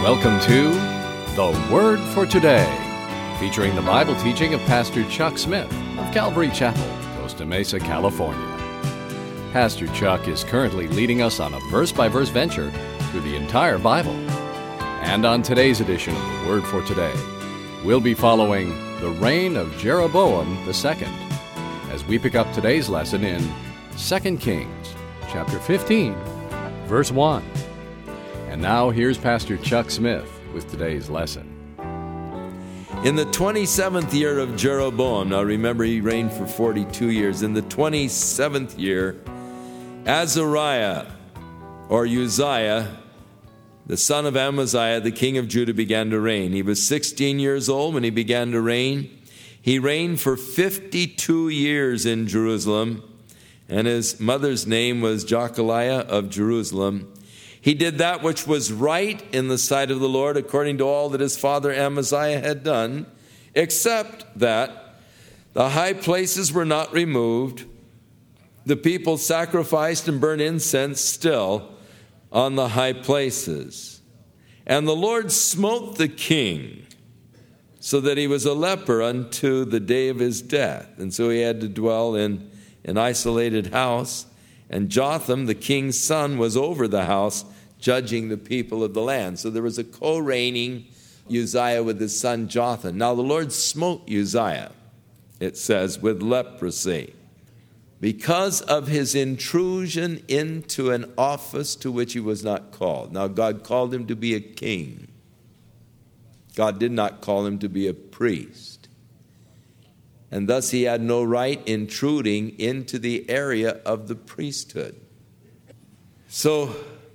Welcome to The Word for Today, featuring the Bible teaching of Pastor Chuck Smith of Calvary Chapel, Costa Mesa, California. Pastor Chuck is currently leading us on a verse-by-verse venture through the entire Bible. And on today's edition of The Word for Today, we'll be following the reign of Jeroboam II as we pick up today's lesson in 2 Kings, chapter 15, verse 1. And now here's Pastor Chuck Smith with today's lesson. In the 27th year of Jeroboam, now remember he reigned for 42 years, in the 27th year, Azariah, or Uzziah, the son of Amaziah, the king of Judah, began to reign. He was 16 years old when he began to reign. He reigned for 52 years in Jerusalem, and his mother's name was Jechaliah of Jerusalem. He did that which was right in the sight of the Lord, according to all that his father Amaziah had done, except that the high places were not removed. The people sacrificed and burned incense still on the high places. And the Lord smote the king, so that he was a leper unto the day of his death. And so he had to dwell in an isolated house. And Jotham, the king's son, was over the house, judging the people of the land. So there was a co-reigning Uzziah with his son Jotham. Now the Lord smote Uzziah, it says, with leprosy, because of his intrusion into an office to which he was not called. Now God called him to be a king. God did not call him to be a priest. And thus he had no right intruding into the area of the priesthood. So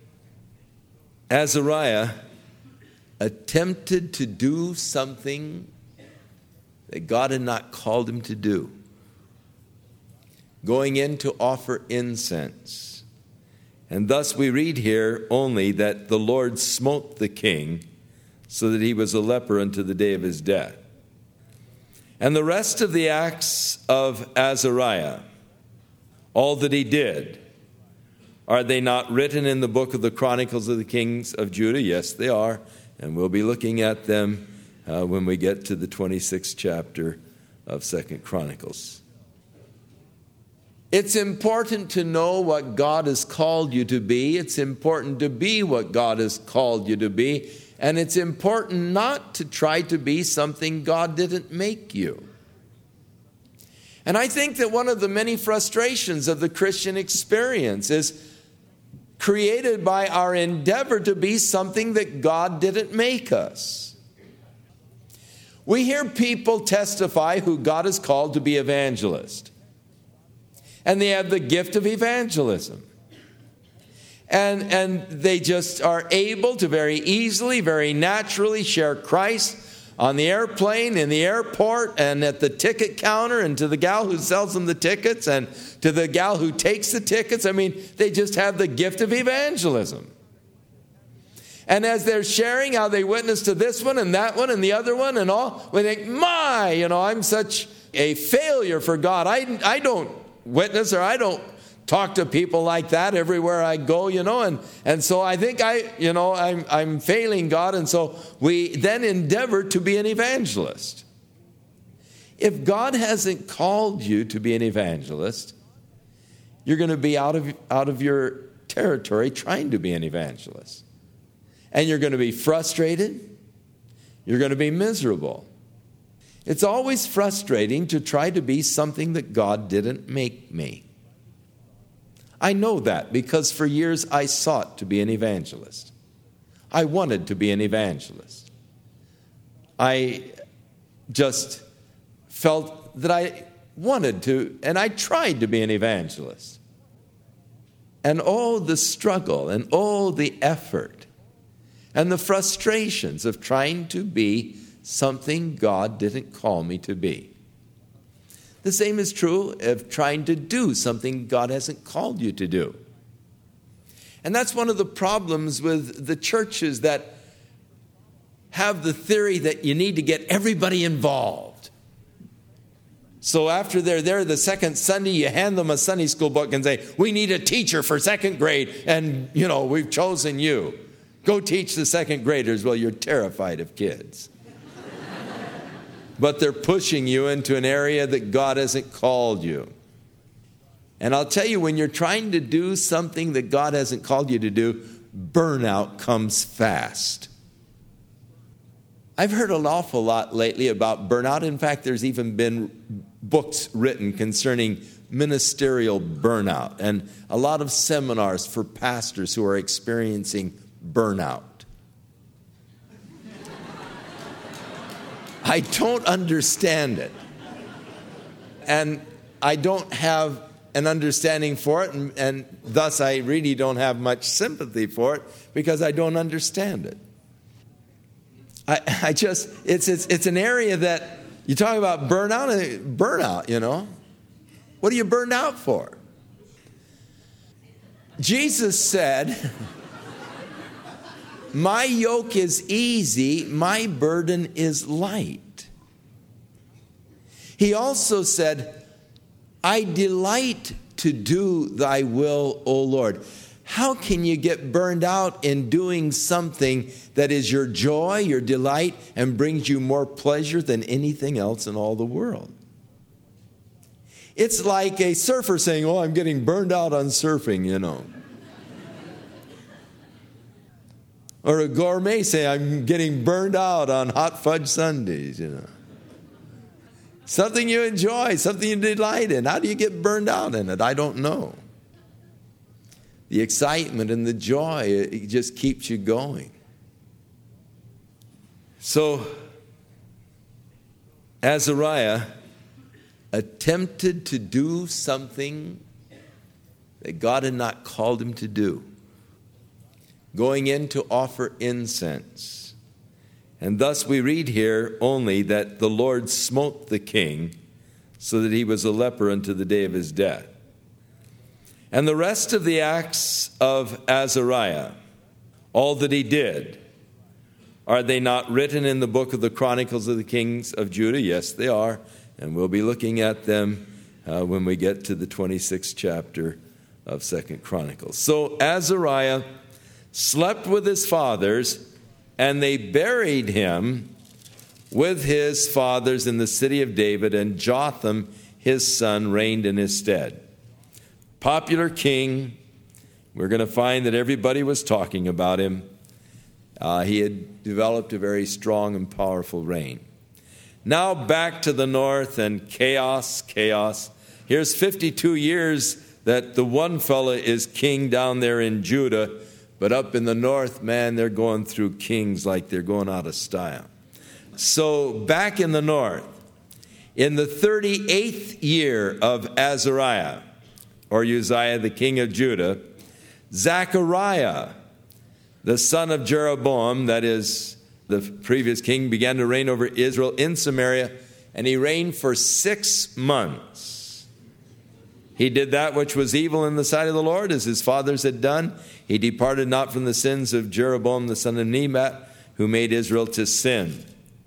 Azariah attempted to do something that God had not called him to do, going in to offer incense. And thus we read here only that the Lord smote the king so that he was a leper unto the day of his death. And the rest of the acts of Azariah, all that he did, are they not written in the book of the Chronicles of the Kings of Judah? Yes, they are. And we'll be looking at them when we get to the 26th chapter of 2 Chronicles. It's important to know what God has called you to be. It's important to be what God has called you to be. And it's important not to try to be something God didn't make you. And I think that one of the many frustrations of the Christian experience is created by our endeavor to be something that God didn't make us. We hear people testify who God has called to be evangelists. And they have the gift of evangelism. And they just are able to very easily, very naturally share Christ on the airplane, in the airport, and at the ticket counter, and to the gal who sells them the tickets, and to the gal who takes the tickets. I mean, they just have the gift of evangelism. And as they're sharing how they witness to this one and that one and the other one and all, we think, I'm such a failure for God. I don't witness, or I don't talk to people like that everywhere I go, and so I think I'm failing God, and so we then endeavor to be an evangelist. If God hasn't called you to be an evangelist, you're going to be out of your territory trying to be an evangelist. And you're going to be frustrated. You're going to be miserable. It's always frustrating to try to be something that God didn't make me. I know that because for years I sought to be an evangelist. I wanted to be an evangelist. I just felt that I wanted to, and I tried to be an evangelist. And all the struggle and all the effort and the frustrations of trying to be something God didn't call me to be. The same is true of trying to do something God hasn't called you to do. And that's one of the problems with the churches that have the theory that you need to get everybody involved. So after they're there the second Sunday, you hand them a Sunday school book and say, we need a teacher for second grade, and, we've chosen you. Go teach the second graders. Well, you're terrified of kids. But they're pushing you into an area that God hasn't called you. And I'll tell you, when you're trying to do something that God hasn't called you to do, burnout comes fast. I've heard an awful lot lately about burnout. In fact, there's even been books written concerning ministerial burnout and a lot of seminars for pastors who are experiencing burnout. I don't understand it. And I don't have an understanding for it, and thus I really don't have much sympathy for it because I don't understand it. It's an area that you talk about burnout, you know. What are you burned out for? Jesus said, my yoke is easy, my burden is light. He also said, I delight to do thy will, O Lord. How can you get burned out in doing something that is your joy, your delight, and brings you more pleasure than anything else in all the world? It's like a surfer saying, oh, I'm getting burned out on surfing, you know. Or a gourmet saying, I'm getting burned out on hot fudge sundaes, you know. Something you enjoy, something you delight in. How do you get burned out in it? I don't know. The excitement and the joy, it just keeps you going. So, Azariah attempted to do something that God had not called him to do, going in to offer incense. And thus we read here only that the Lord smote the king so that he was a leper unto the day of his death. And the rest of the acts of Azariah, all that he did, are they not written in the book of the Chronicles of the Kings of Judah? Yes, they are. And we'll be looking at them when we get to the 26th chapter of 2 Chronicles. So Azariah slept with his fathers, and they buried him with his fathers in the city of David, and Jotham, his son, reigned in his stead. Popular king. We're going to find that everybody was talking about him. He had developed a very strong and powerful reign. Now back to the north, and chaos. Here's 52 years that the one fella is king down there in Judah, but up in the north, man, they're going through kings like they're going out of style. So back in the north, in the 38th year of Azariah, or Uzziah, the king of Judah, Zechariah, the son of Jeroboam, that is the previous king, began to reign over Israel in Samaria, and he reigned for 6 months. He did that which was evil in the sight of the Lord, as his fathers had done. He departed not from the sins of Jeroboam, the son of Nebat, who made Israel to sin.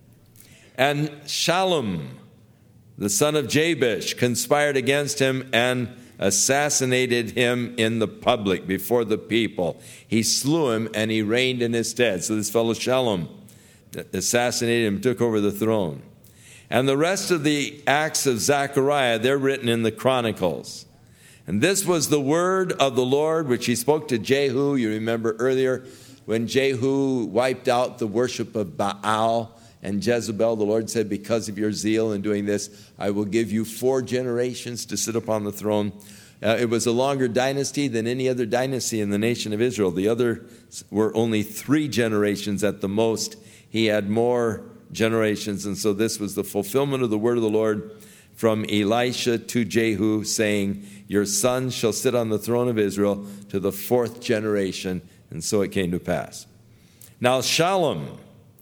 And Shallum, the son of Jabesh, conspired against him and assassinated him in the public before the people. He slew him, and he reigned in his stead. So this fellow Shallum assassinated him, took over the throne. And the rest of the acts of Zechariah, they're written in the Chronicles. And this was the word of the Lord, which he spoke to Jehu. You remember earlier when Jehu wiped out the worship of Baal and Jezebel, the Lord said, because of your zeal in doing this, I will give you 4 generations to sit upon the throne. It was a longer dynasty than any other dynasty in the nation of Israel. The others were only 3 generations at the most. He had more generations, and so this was the fulfillment of the word of the Lord from Elisha to Jehu, saying, your son shall sit on the throne of Israel to the 4th generation. And so it came to pass. Now Shallum,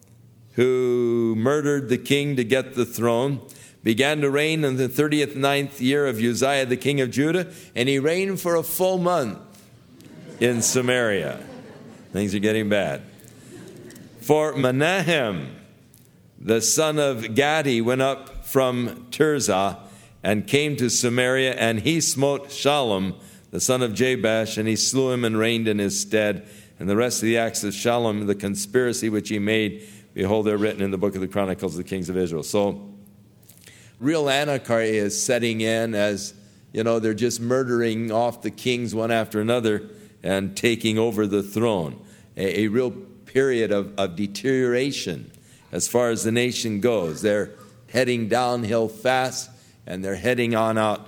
who murdered the king to get the throne, began to reign in the 39th year of Uzziah, the king of Judah, and he reigned for a full month in Samaria. Things are getting bad. For Menahem, the son of Gadi, went up from Tirzah and came to Samaria, and he smote Shallum, the son of Jabesh, and he slew him and reigned in his stead. and the rest of the acts of Shallum, the conspiracy which he made, behold, they're written in the book of the Chronicles of the Kings of Israel. So real anarchy is setting in as, they're just murdering off the kings one after another and taking over the throne. A real period of deterioration as far as the nation goes. They're heading downhill fast, and they're heading on out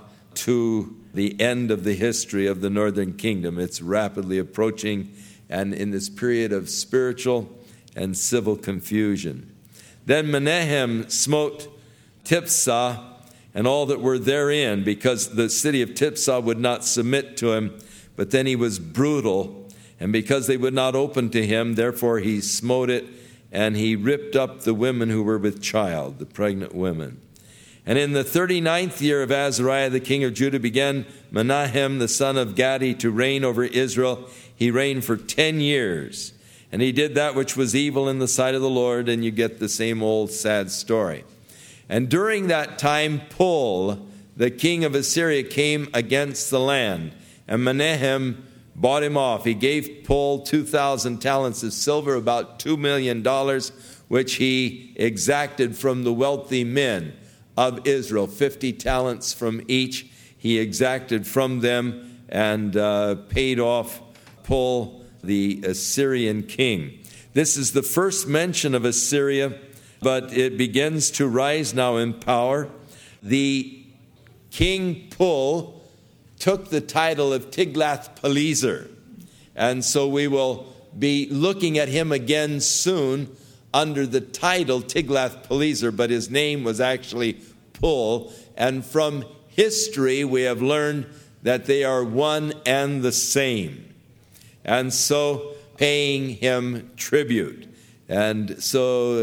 to the end of the history of the northern kingdom. It's rapidly approaching, and in this period of spiritual and civil confusion. Then Menahem smote Tiphsah and all that were therein, because the city of Tiphsah would not submit to him. But then he was brutal, and because they would not open to him, therefore he smote it, and he ripped up the women who were with child, the pregnant women. And in the 39th year of Azariah, the king of Judah, began Menahem, the son of Gadi, to reign over Israel. He reigned for 10 years. And he did that which was evil in the sight of the Lord, and you get the same old sad story. And during that time, Pul, the king of Assyria, came against the land, and Menahem bought him off. He gave Pul 2,000 talents of silver, about $2 million, which he exacted from the wealthy men of Israel. 50 talents from each he exacted from them and paid off Pul, the Assyrian king. This is the first mention of Assyria, but it begins to rise now in power. The king Pul took the title of Tiglath-Pileser, and so we will be looking at him again soon under the title Tiglath-Pileser, but his name was actually Pul, and from history we have learned that they are one and the same, and so paying him tribute. And so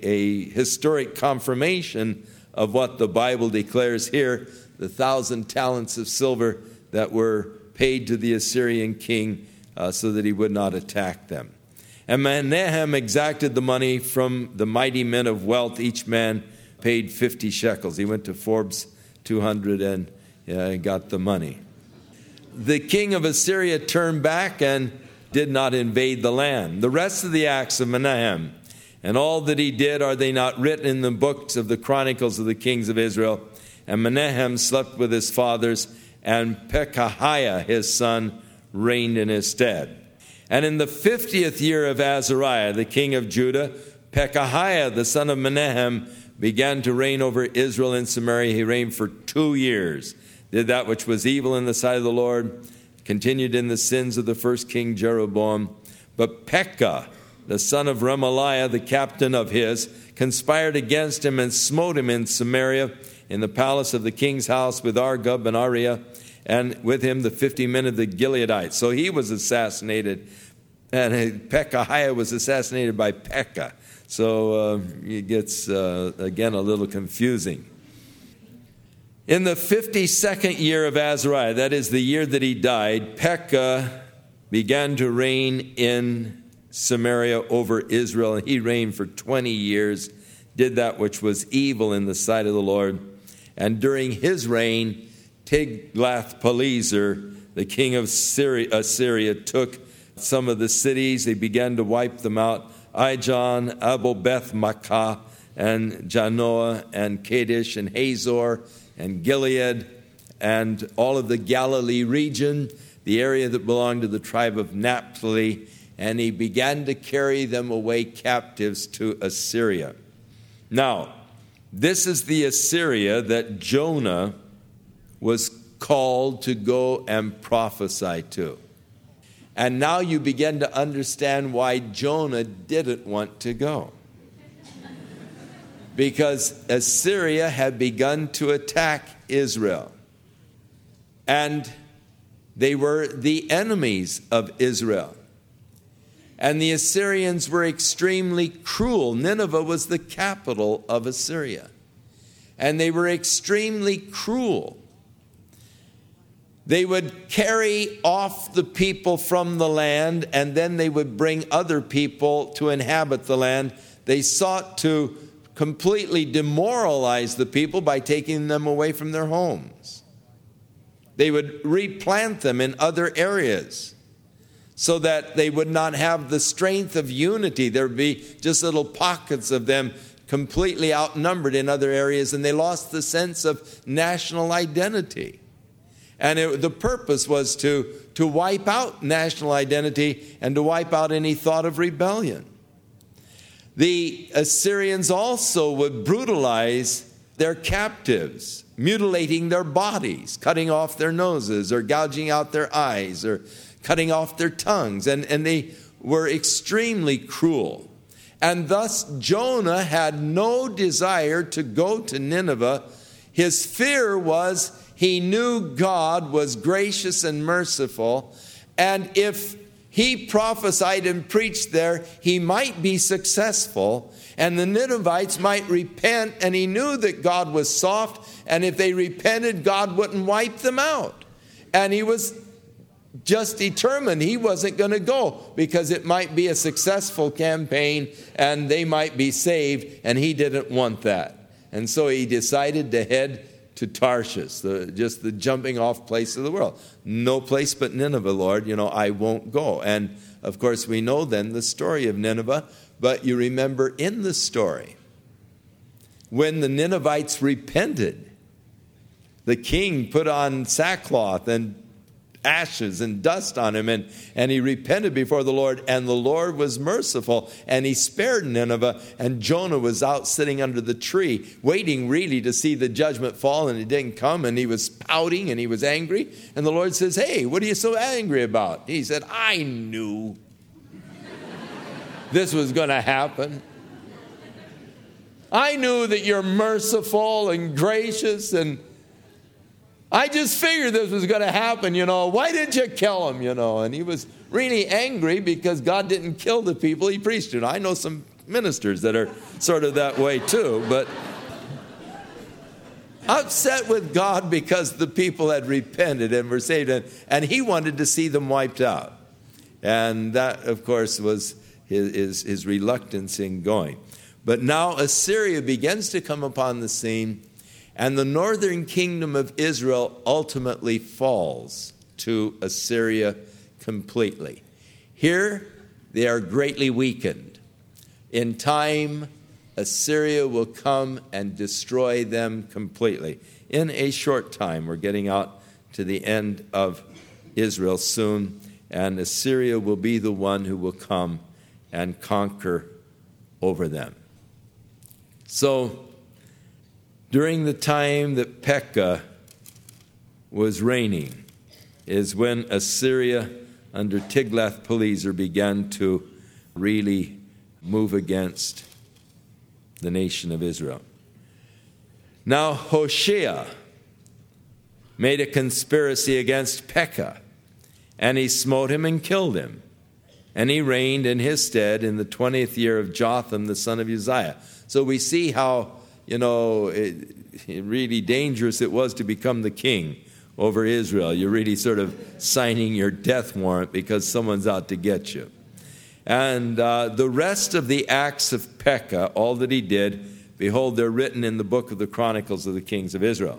a historic confirmation of what the Bible declares here, the 1,000 talents of silver that were paid to the Assyrian king so that he would not attack them. And Menahem exacted the money from the mighty men of wealth. Each man paid 50 shekels. He went to Forbes 200 and got the money. The king of Assyria turned back and did not invade the land. The rest of the acts of Menahem and all that he did, are they not written in the books of the Chronicles of the Kings of Israel? And Menahem slept with his fathers, and Pekahiah his son reigned in his stead. And in the 50th year of Azariah, the king of Judah, Pekahiah the son of Menahem began to reign over Israel in Samaria. He reigned for 2 years, did that which was evil in the sight of the Lord, continued in the sins of the first king Jeroboam. But Pekah, the son of Remaliah, the captain of his, conspired against him and smote him in Samaria, in the palace of the king's house, with Argob and Ariah, and with him the 50 men of the Gileadites. So he was assassinated, and Pekahiah was assassinated by Pekah. So it gets, again, a little confusing. In the 52nd year of Azariah, that is the year that he died, Pekah began to reign in Samaria over Israel, and he reigned for 20 years, did that which was evil in the sight of the Lord. And during his reign, Tiglath-Pileser, the king of Assyria, took some of the cities. He began to wipe them out: Ijon, Abel-Beth-Maachah, and Janoah, and Kadesh, and Hazor, and Gilead, and all of the Galilee region, the area that belonged to the tribe of Naphtali, and he began to carry them away captives to Assyria. Now, this is the Assyria that Jonah was called to go and prophesy to. And now you begin to understand why Jonah didn't want to go. Because Assyria had begun to attack Israel. And they were the enemies of Israel. And the Assyrians were extremely cruel. Nineveh was the capital of Assyria. And they were extremely cruel. They would carry off the people from the land, and then they would bring other people to inhabit the land. They sought to completely demoralize the people by taking them away from their homes. They would replant them in other areas. so that they would not have the strength of unity. There would be just little pockets of them completely outnumbered in other areas, and they lost the sense of national identity. And the purpose was to wipe out national identity and to wipe out any thought of rebellion. The Assyrians also would brutalize their captives, mutilating their bodies, cutting off their noses or gouging out their eyes or cutting off their tongues. And they were extremely cruel. And thus Jonah had no desire to go to Nineveh. His fear was he knew God was gracious and merciful, and if he prophesied and preached there, he might be successful, and the Ninevites might repent, and he knew that God was soft, and if they repented, God wouldn't wipe them out. And he was just determined he wasn't going to go, because it might be a successful campaign, and they might be saved, and he didn't want that. And so he decided to head to Tarshish, just the jumping off place of the world. No place but Nineveh, Lord, I won't go. And of course we know then the story of Nineveh, but you remember in the story, when the Ninevites repented, the king put on sackcloth and ashes and dust on him, and he repented before the Lord, and the Lord was merciful, and he spared Nineveh, and Jonah was out sitting under the tree, waiting really to see the judgment fall, and it didn't come, and he was pouting, and he was angry, and the Lord says, "Hey, what are you so angry about?" He said, "I knew this was going to happen. I knew that you're merciful and gracious, and I just figured this was going to happen, Why didn't you kill him, And he was really angry because God didn't kill the people he preached to. I know some ministers that are sort of that way too, but upset with God because the people had repented and were saved, and he wanted to see them wiped out. And that, of course, was his reluctance in going. But now Assyria begins to come upon the scene, and the northern kingdom of Israel ultimately falls to Assyria completely. Here, they are greatly weakened. In time, Assyria will come and destroy them completely. In a short time, we're getting out to the end of Israel soon, and Assyria will be the one who will come and conquer over them. So, during the time that Pekah was reigning is when Assyria under Tiglath-Pileser began to really move against the nation of Israel. Now Hoshea made a conspiracy against Pekah, and he smote him and killed him. And he reigned in his stead in the 20th year of Jotham, the son of Uzziah. So we see how really dangerous it was to become the king over Israel. You're really sort of signing your death warrant because someone's out to get you. And the rest of the acts of Pekah, all that he did, behold, they're written in the book of the Chronicles of the Kings of Israel.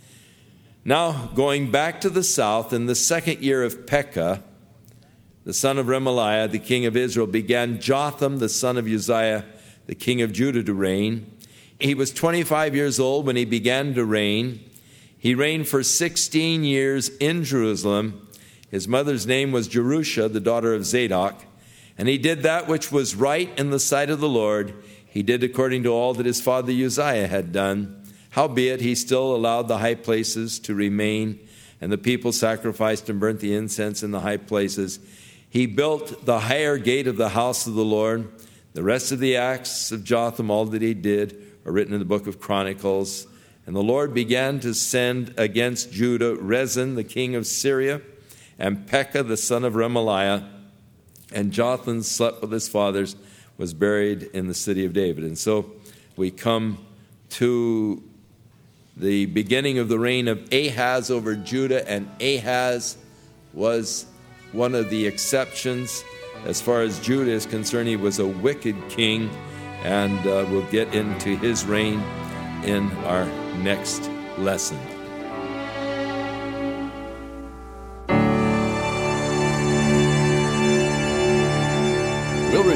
Now, going back to the south, in the 2nd year of Pekah, the son of Remaliah, the king of Israel, began Jotham, the son of Uzziah, the king of Judah, to reign. He was 25 years old when he began to reign. He reigned for 16 years in Jerusalem. His mother's name was Jerusha, the daughter of Zadok. And he did that which was right in the sight of the Lord. He did according to all that his father Uzziah had done. Howbeit, he still allowed the high places to remain, and the people sacrificed and burnt the incense in the high places. He built the higher gate of the house of the Lord. The rest of the acts of Jotham, all that he did, are written in the book of Chronicles. And the Lord began to send against Judah Rezin, the king of Syria, and Pekah, the son of Remaliah. And Jotham slept with his fathers, was buried in the city of David. And so we come to the beginning of the reign of Ahaz over Judah, and Ahaz was one of the exceptions. As far as Judah is concerned, he was a wicked king, and we'll get into his reign in our next lesson.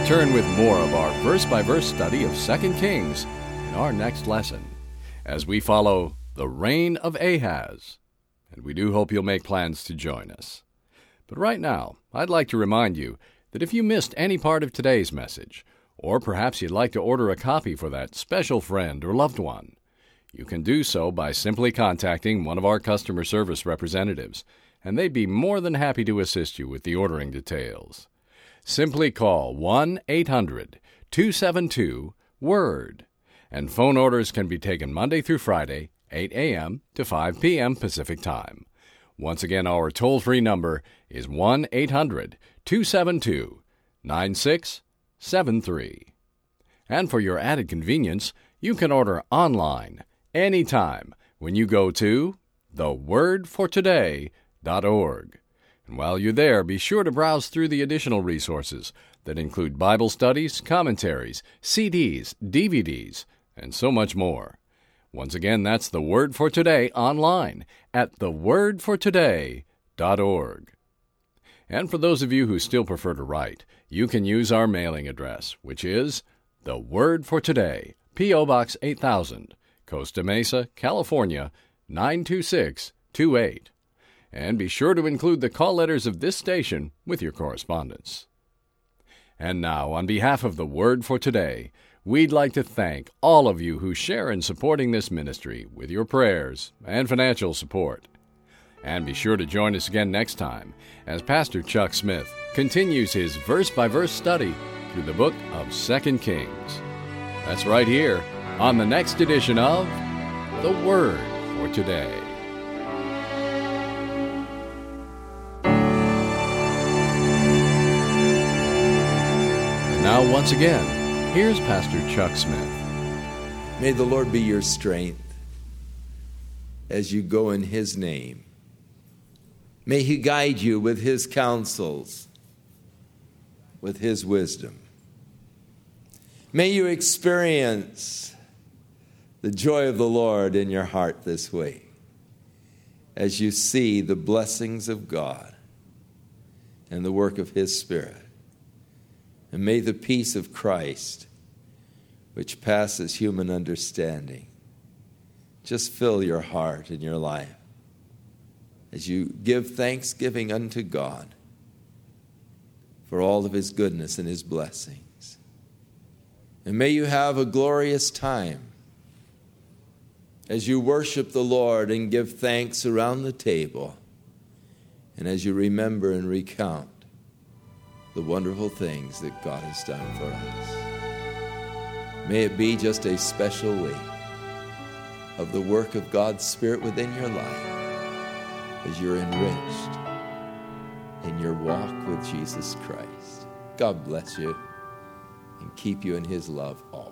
return with more of our verse-by-verse study of 2 Kings in our next lesson, as we follow the reign of Ahaz. And we do hope you'll make plans to join us. But right now, I'd like to remind you that if you missed any part of today's message, or perhaps you'd like to order a copy for that special friend or loved one, you can do so by simply contacting one of our customer service representatives, and they'd be more than happy to assist you with the ordering details. Simply call 1-800-272-WORD, and phone orders can be taken Monday through Friday, 8 a.m. to 5 p.m. Pacific Time. Once again, our toll-free number is 1-800-272-9673. And for your added convenience, you can order online anytime when you go to thewordfortoday.org. And while you're there, be sure to browse through the additional resources that include Bible studies, commentaries, CDs, DVDs, and so much more. Once again, that's The Word for Today online at thewordfortoday.org. And for those of you who still prefer to write, you can use our mailing address, which is The Word for Today, P.O. Box 8000, Costa Mesa, California, 92628. And be sure to include the call letters of this station with your correspondence. And now, on behalf of The Word for Today, we'd like to thank all of you who share in supporting this ministry with your prayers and financial support. And be sure to join us again next time as Pastor Chuck Smith continues his verse-by-verse study through the book of 2 Kings. That's right here on the next edition of The Word for Today. And now, once again, here's Pastor Chuck Smith. May the Lord be your strength as you go in His name. May He guide you with His counsels, with His wisdom. May you experience the joy of the Lord in your heart this week as you see the blessings of God and the work of His Spirit. And may the peace of Christ, which passes human understanding, just fill your heart and your life as you give thanksgiving unto God for all of His goodness and His blessings. And may you have a glorious time as you worship the Lord and give thanks around the table, and as you remember and recount the wonderful things that God has done for us. May it be just a special week of the work of God's Spirit within your life as you're enriched in your walk with Jesus Christ. God bless you and keep you in His love always.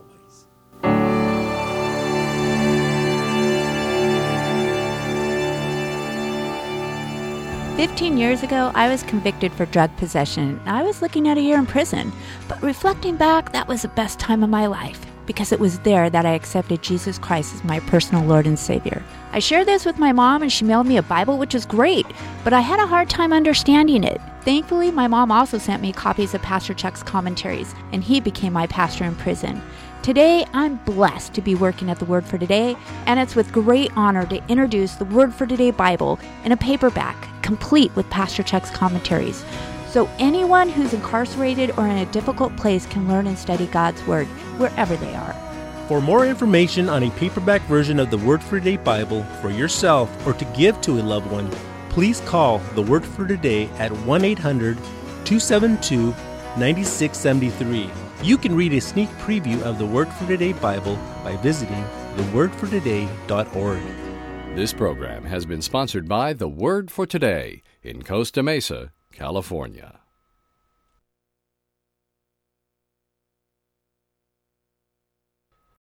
15 years ago, I was convicted for drug possession. I was looking at a year in prison. But reflecting back, that was the best time of my life, because it was there that I accepted Jesus Christ as my personal Lord and Savior. I shared this with my mom, and she mailed me a Bible, which is great, but I had a hard time understanding it. Thankfully, my mom also sent me copies of Pastor Chuck's commentaries, and he became my pastor in prison. Today, I'm blessed to be working at The Word for Today, and it's with great honor to introduce the Word for Today Bible in a paperback, complete with Pastor Chuck's commentaries. So anyone who's incarcerated or in a difficult place can learn and study God's Word wherever they are. For more information on a paperback version of the Word for Today Bible for yourself or to give to a loved one, please call The Word for Today at 1-800-272-9673. You can read a sneak preview of the Word for Today Bible by visiting thewordfortoday.org. This program has been sponsored by The Word for Today in Costa Mesa, California.